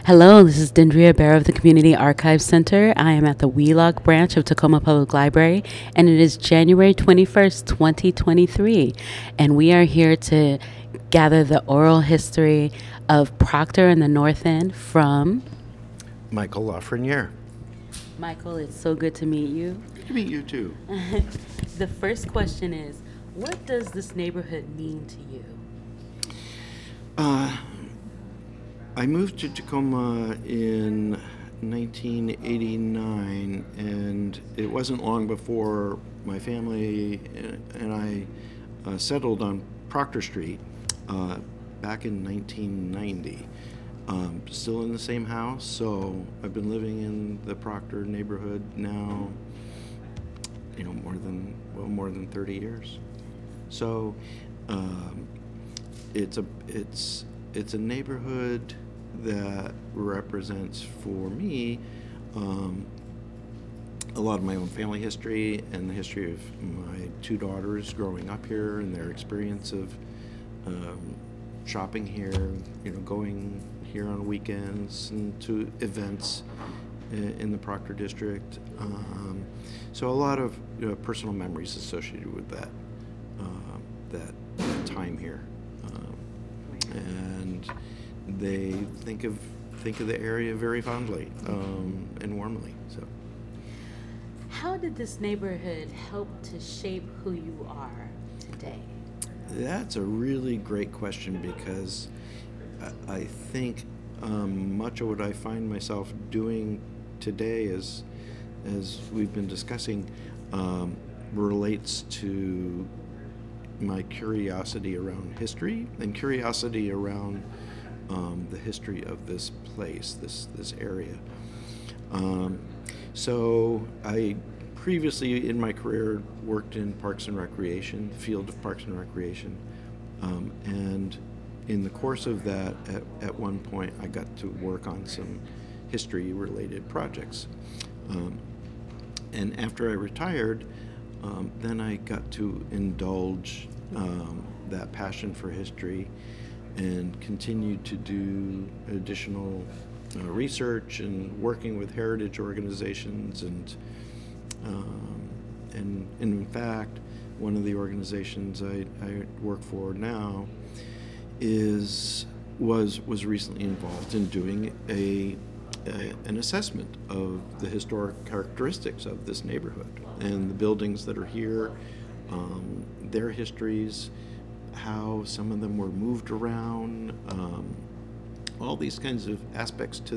Hello, this is Dendria Bear of the Community Archives Center. I am at the Wheelock branch of Tacoma Public Library, and it is January 21st, 2023. And we are here to gather the oral history of Proctor and the North End from Michael Lafreniere. Michael. It's so good to meet you. Good to meet you too. The first question is, what does this neighborhood mean to you? I moved to Tacoma in 1989, and it wasn't long before my family and I settled on Proctor Street back in 1990. Still in the same house, so I've been living in the Proctor neighborhood now, more than 30 years. So it's a neighborhood that represents for me a lot of my own family history and the history of my two daughters growing up here and their experience of shopping here, going here on weekends and to events in the Proctor district. So a lot of personal memories associated with that time here. And they think of the area very fondly and warmly. So, How did this neighborhood help to shape who you are today? that's a really great question because I think much of what I find myself doing today, as we've been discussing, relates to my curiosity around history and curiosity around the history of this place, this area. So I previously in my career worked in Parks and Recreation, the field of Parks and Recreation, and in the course of that, at one point, I got to work on some history-related projects. And after I retired, then I got to indulge that passion for history and continued to do additional research and working with heritage organizations and in fact, one of the organizations I work for now was recently involved in doing an assessment of the historic characteristics of this neighborhood and the buildings that are here, their histories, how some of them were moved around, all these kinds of aspects to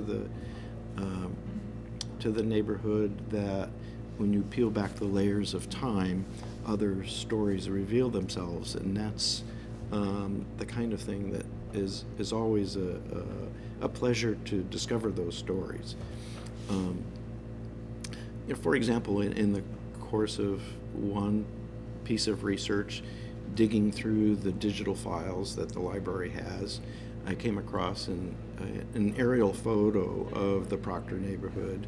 the neighborhood that when you peel back the layers of time, other stories reveal themselves, and that's the kind of thing that is always a pleasure to discover those stories. For example, in the course of one piece of research, digging through the digital files that the library has, I came across an aerial photo of the Proctor neighborhood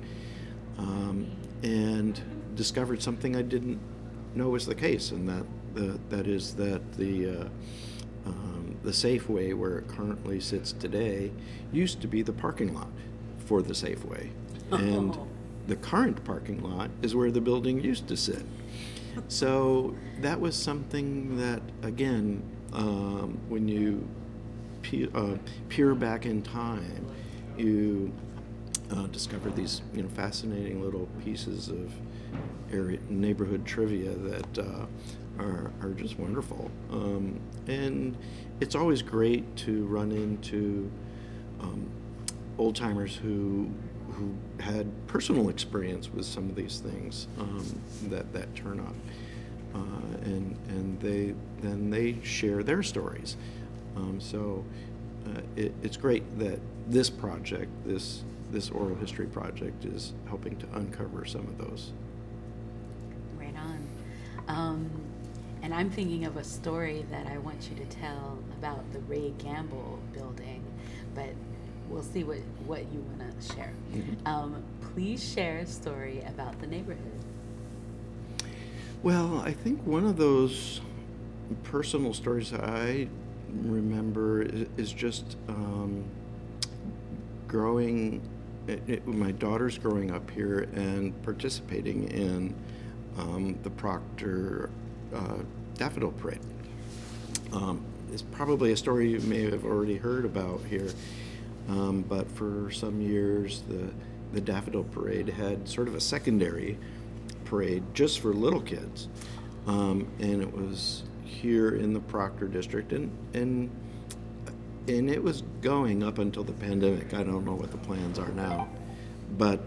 and discovered something I didn't know was the case, and that is that the Safeway, where it currently sits today, used to be the parking lot for the Safeway, and the current parking lot is where the building used to sit. So that was something that, again, when you peer back in time, you discover these fascinating little pieces of neighborhood trivia that are just wonderful. And it's always great to run into old timers who had personal experience with some of these things that turn up, and they share their stories. So it's great that this project, this oral history project, is helping to uncover some of those. Right on. And I'm thinking of a story that I want you to tell about the Ray Gamble building, but we'll see what you want to share. Mm-hmm. Please share a story about the neighborhood. Well, I think one of those personal stories I remember is just growing, my daughter's growing up here and participating in the Proctor Daffodil Parade. It's probably a story you may have already heard about here, but for some years the Daffodil Parade had sort of a secondary parade just for little kids, and it was here in the Proctor district, and it was going up until the pandemic. I don't know what the plans are now, but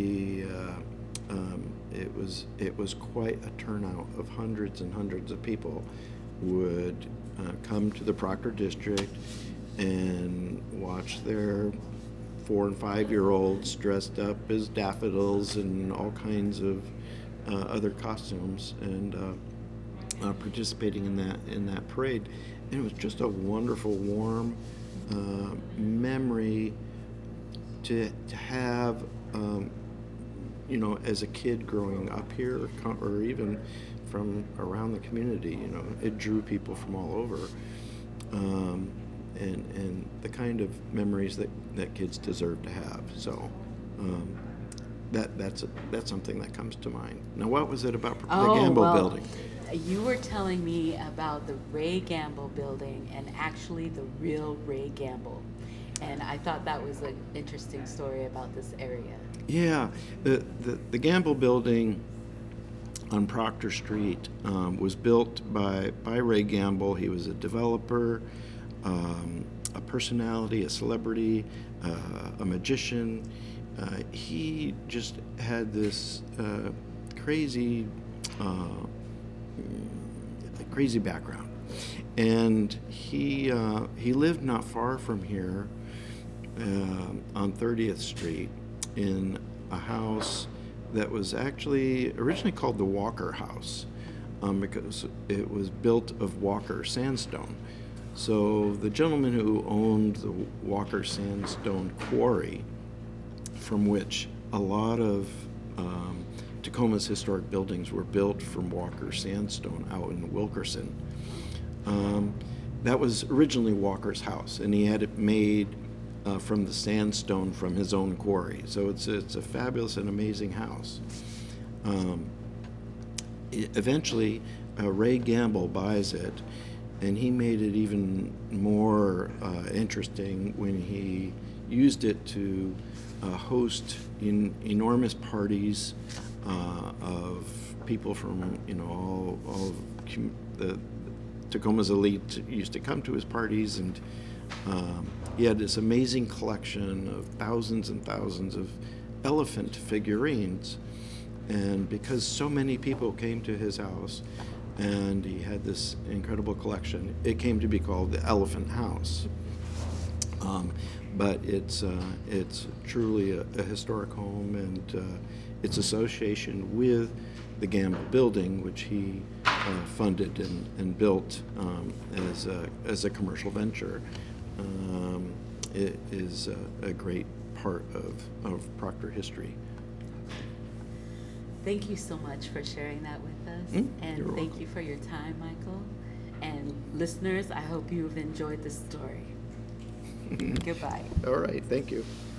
it was quite a turnout of hundreds and hundreds of people would come to the Proctor district and watch their 4 and 5-year-olds dressed up as daffodils and all kinds of other costumes, and participating in that parade. And it was just a wonderful, warm memory to have, as a kid growing up here, or even from around the community. It drew people from all over, and the kind of memories that kids deserve to have. So that's something that comes to mind. Now, what was it about the Gamble building? You were telling me about the Ray Gamble building, and actually the real Ray Gamble. And I thought that was an interesting story about this area. Yeah, the Gamble building on Proctor Street was built by Ray Gamble. He was a developer, a personality, a celebrity, a magician. He just had this crazy background, and he lived not far from here on 30th Street in a house that was actually originally called the Walker House, because it was built of Walker sandstone. So the gentleman who owned the Walker sandstone quarry, from which a lot of Tacoma's historic buildings were built from Walker sandstone out in Wilkerson. That was originally Walker's house, and he had it made from the sandstone from his own quarry. So it's a fabulous and amazing house. Eventually, Ray Gamble buys it, and he made it even more interesting when he used it to host enormous parties of people from all of the Tacoma's elite used to come to his parties, and he had this amazing collection of thousands and thousands of elephant figurines. And because so many people came to his house and he had this incredible collection, it came to be called the Elephant House. But it's truly a historic home, and its association with the Gamble building, which he funded and built as a commercial venture, it is a great part of Proctor history. Thank you so much for sharing that with us. And You're thank welcome. you for your time, Michael. And listeners, I hope you've enjoyed this story. Goodbye. All right, thank you.